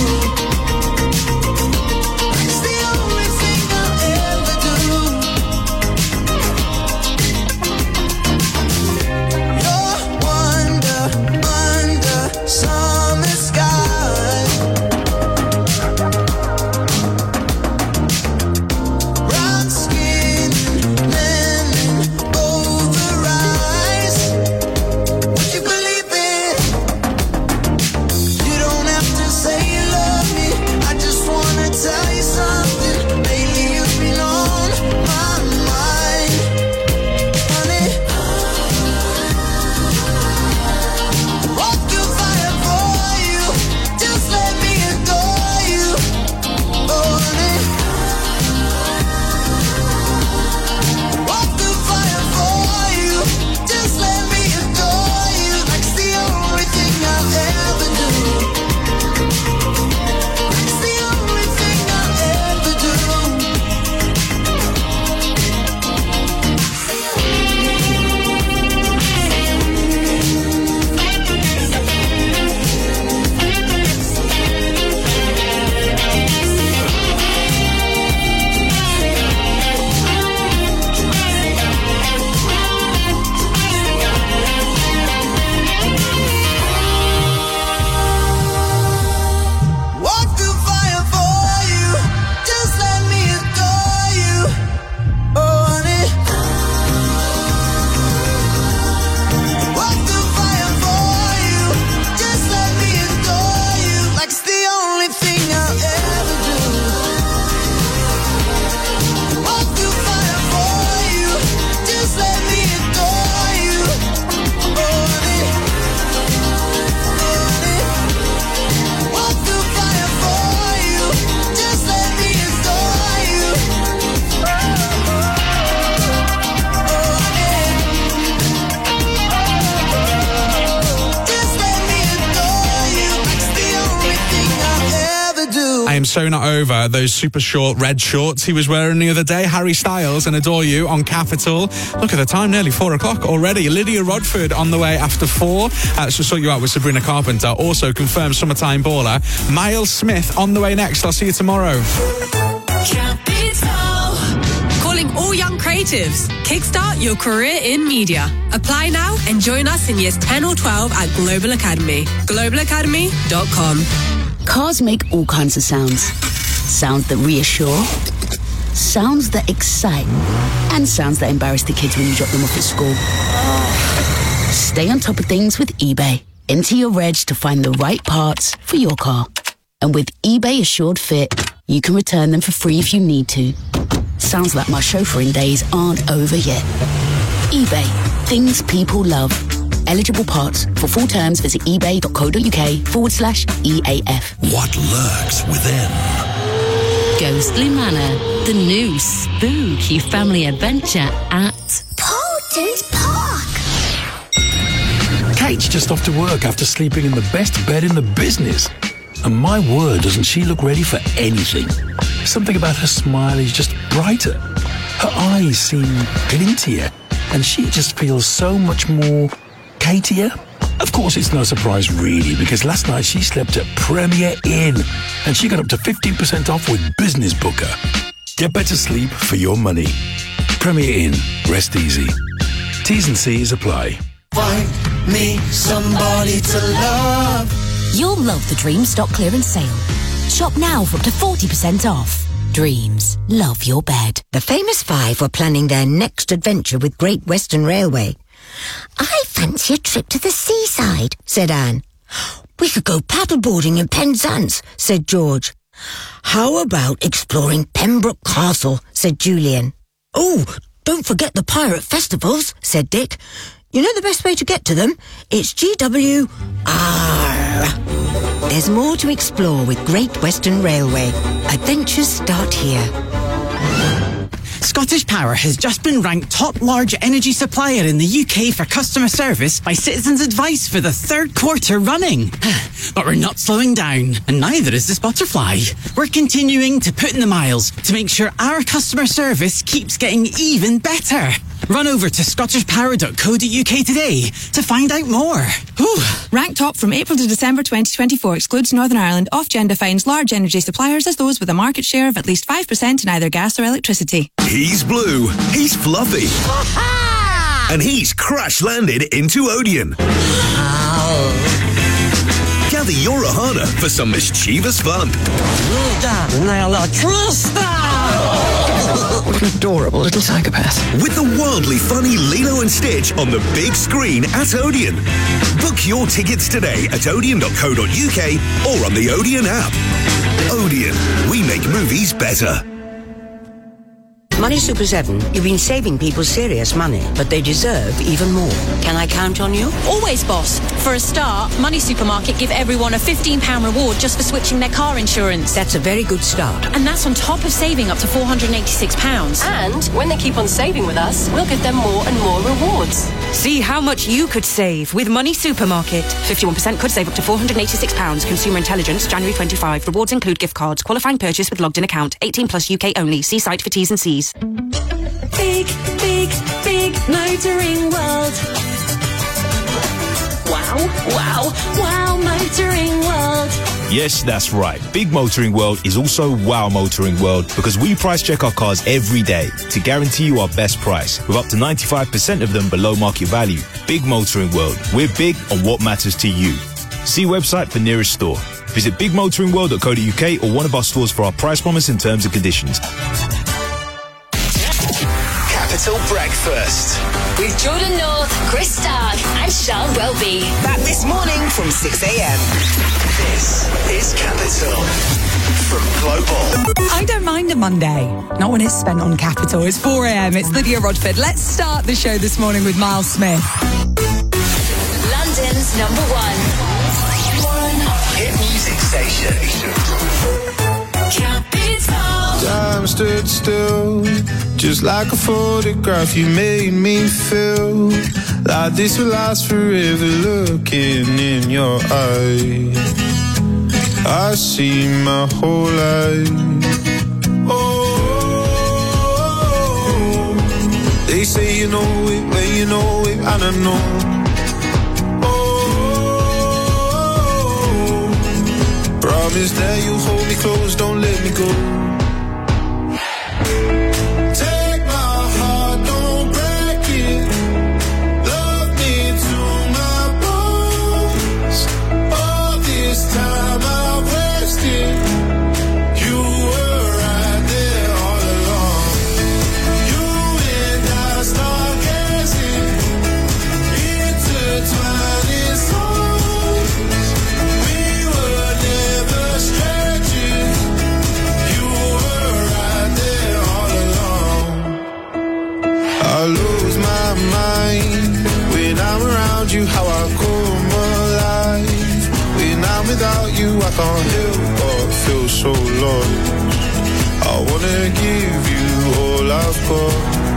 It's the only thing I'll ever do. You're wonder under summer skies. Brown skin, lemon over eyes. Would you believe it? You don't have to say you love me. I just wanna tell you something. Lately you've been on my mind, honey. Walk through fire for you. Just let me adore you, oh honey. Walk through fire for you. Just let me adore you. Like it's the only thing I'll ever do. It's the only thing I'll ever do. Walk through fire for you. Just let me adore you, oh honey. Walk through fire for you. Just let me adore you. Like it's the only thing I'll ever do. Walk through fire for you. Just let me adore you, oh honey. Walk through fire for you. Just let me adore you, oh honey. Just let me adore you. Like it's the only thing I'll ever do. I am so not over those super short red shorts he was wearing the other day. Harry Styles and Adore You on Capital. Look at the time, nearly four o'clock already. Lydia Rodford on the way after four. Uh, so sort you out with Sabrina Carpenter. Also confirmed summertime baller. Miles Smith on the way next. I'll see you tomorrow. Calling all young creatives. Kickstart your career in media. Apply now and join us in years ten or twelve at Global Academy. global academy dot com. Cars make all kinds of sounds. Sounds that reassure, sounds that excite, and sounds that embarrass the kids when you drop them off at school. Stay on top of things with eBay. Enter your reg to find the right parts for your car. And with eBay Assured Fit, you can return them for free if you need to. Sounds like my chauffeuring days aren't over yet. eBay. Things people love. Eligible parts. For full terms, visit ebay.co.uk forward slash EAF. What lurks within? Ghostly Manor, the new spooky family adventure at Potent Park. Kate's just off to work after sleeping in the best bed in the business. And my word, doesn't she look ready for anything? Something about her smile is just brighter. Her eyes seem glintier. And she just feels so much more Katier. Of course, it's no surprise really, because last night she slept at Premier Inn and she got up to fifteen percent off with Business Booker. Get better sleep for your money. Premier Inn. Rest easy. T's and C's apply. Find me somebody to love. You'll love the Dreams stock clearance sale. Shop now for up to forty percent off. Dreams. Love your bed. The famous five were planning their next adventure with Great Western Railway. I fancy a trip to the seaside, said Anne. We could go paddleboarding in Penzance, said George. How about exploring Pembroke Castle, said Julian. Oh, don't forget the pirate festivals, said Dick. You know the best way to get to them? It's G W R. There's more to explore with Great Western Railway. Adventures start here. Scottish Power has just been ranked top large energy supplier in the U K for customer service by Citizens Advice for the third quarter running. But we're not slowing down, and neither is this butterfly. We're continuing to put in the miles to make sure our customer service keeps getting even better. Run over to scottish power dot co dot U K today to find out more. Whew. Ranked top from April to December twenty twenty-four excludes Northern Ireland. Ofgem defines large energy suppliers as those with a market share of at least five percent in either gas or electricity. He's blue, he's fluffy, and he's crash-landed into Odeon. Gather your Ohana for some mischievous fun. What an adorable little psychopath. With the wildly funny Lilo and Stitch on the big screen at Odeon. Book your tickets today at odeon dot co dot U K or on the Odeon app. Odeon, we make movies better. Money Super seven, you've been saving people serious money, but they deserve even more. Can I count on you? Always, boss. For a start, Money Supermarket give everyone a fifteen pounds reward just for switching their car insurance. That's a very good start. And that's on top of saving up to four hundred eighty-six pounds. And when they keep on saving with us, we'll give them more and more rewards. See how much you could save with Money Supermarket. fifty-one percent could save up to four hundred eighty-six pounds. Consumer Intelligence, January twenty-fifth. Rewards include gift cards. Qualifying purchase with logged in account. eighteen plus U K only. See site for T's and C's. Big, big, big motoring world. Wow, wow, wow, motoring world. Yes, that's right. Big Motoring World is also Wow Motoring World because we price check our cars every day to guarantee you our best price with up to ninety-five percent of them below market value. Big Motoring World. We're big on what matters to you. See website for nearest store. Visit big motoring world dot co dot U K or one of our stores for our price promise and terms and conditions. Capital Breakfast with Jordan North, Chris Stark, and Sean Welby. Back this morning from six a.m. This is Capital from Global. I don't mind a Monday. Not when it's spent on Capital. It's four a.m. It's Lydia Rodford. Let's start the show this morning with Miles Smith. London's number one. One hit music station. Capital. Time stood still, just like a photograph. You made me feel like this will last forever. Looking in your eyes, I see my whole life. Oh, they say you know it when you know it, and I know. Oh, promise that you'll hold me close, don't let me go. Take my heart, don't break it. Love me to my bones. All this time I wasted. You were right there all along. You and I stargazing, intertwining souls. We were never strangers. You were right there all along. I lose my mind when I'm around you. How I come alive when I'm without you. I can't help but feel so lost. I wanna give you all I've got.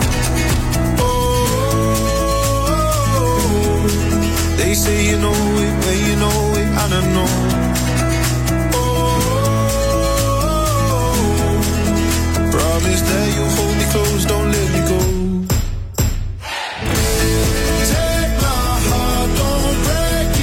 Oh, they say you know it when you know it, and I know. Oh, promise that you'll hold me close, don't let me go. Take my heart, don't break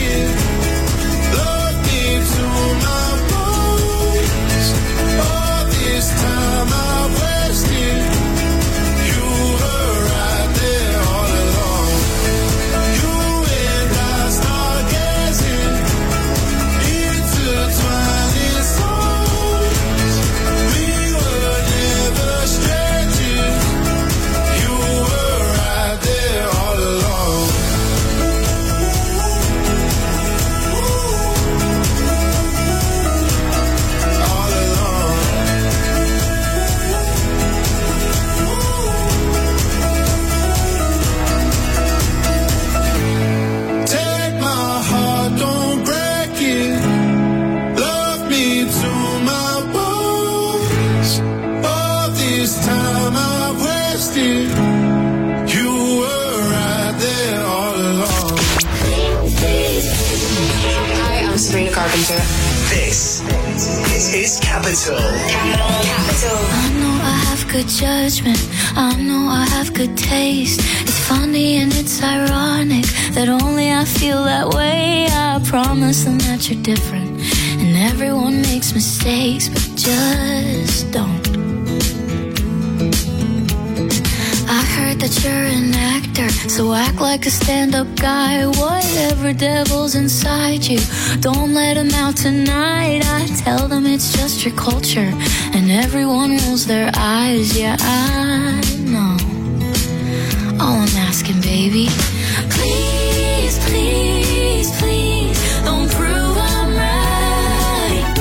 welcome to it. This is Capital. Capital. I know I have good judgment. I know I have good taste. It's funny and it's ironic that only I feel that way. I promise them that you're different, and everyone makes mistakes, but just don't. I heard that you're an actor, so act like a stand-up guy. Whatever devil's inside you, don't let him out tonight. I tell them it's just your culture, and everyone rolls their eyes. Yeah, I know. All I'm asking, baby, please, please, please, don't prove I'm right.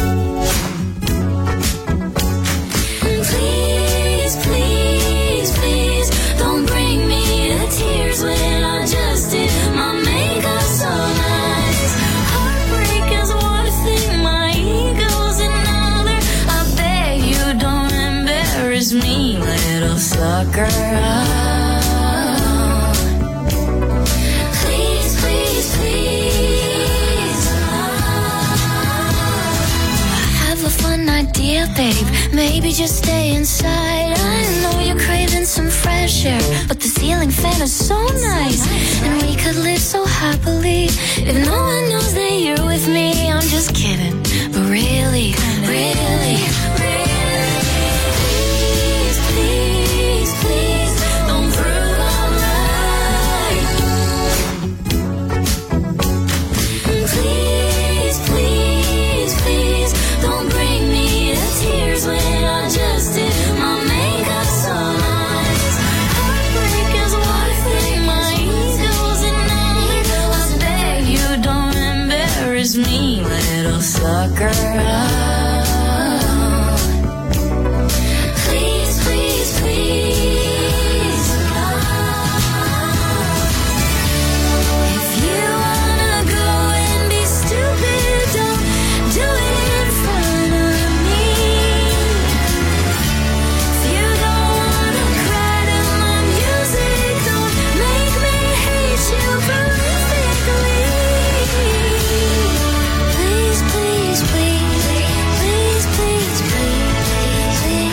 Please, please, please, don't bring me to tears when I just did my makeup so nice. Heartbreak is one thing, my ego's another. I beg you don't embarrass me, little sucker. Please, please, please. I have a fun idea, babe. Maybe just stay inside. I know you're craving some fresh air, but the ceiling fan is so nice, and we could live so happily if no one knows that you're with me. I'm just kidding, but really, really, really. Please, please, please, don't prove I'm right. Please, please, please, don't bring me to tears when I just did my makeup so nice. Heartbreak is one thing, my ego's another. I beg you don't embarrass me, little sucker. Please, please, please. If you wanna go and be stupid, don't do it in front of me. If you don't wanna cry to my music, don't make me hate you perfectly. Please, please, please, please, please, please, please,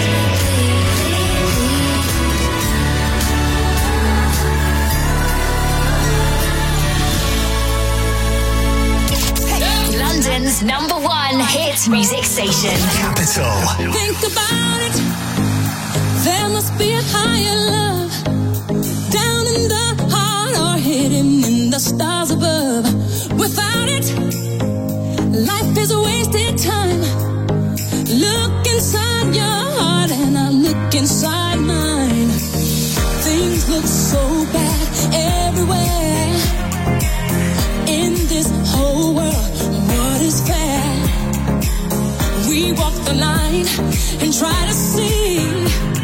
London's number one hit music station. Capital. Think about it. There must be a higher love down in the heart or hidden in the stars above. Without it, life is a wasted time. Look inside your heart and I look inside mine. Things look so bad everywhere in this whole world. What is fair? We walk the line and try to see